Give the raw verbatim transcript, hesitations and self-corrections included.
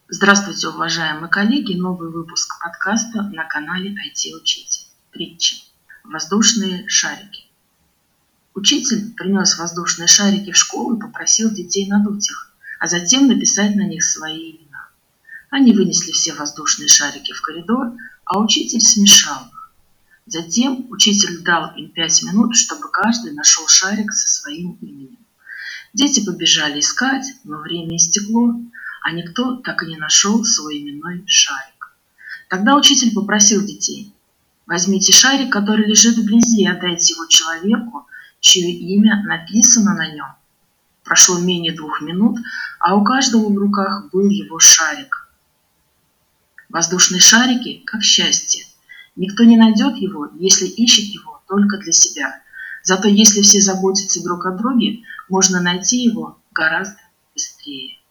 Здравствуйте, уважаемые коллеги! Новый выпуск подкаста на канале ай ти-учитель. Притча. Воздушные шарики. Учитель принес воздушные шарики в школу и попросил детей надуть их, а затем написать на них свои имена. Они вынесли все воздушные шарики в коридор, а учитель смешал их. Затем учитель дал им пять минут, чтобы каждый нашел шарик со своим именем. Дети побежали искать, но время истекло, а никто так и не нашел свой именной шарик. Тогда учитель попросил детей: возьмите шарик, который лежит вблизи, и отдайте его человеку, чье имя написано на нем. Прошло менее двух минут, а у каждого в руках был его шарик. Воздушные шарики как счастье. Никто не найдет его, если ищет его только для себя. Зато если все заботятся друг о друге, можно найти его гораздо быстрее.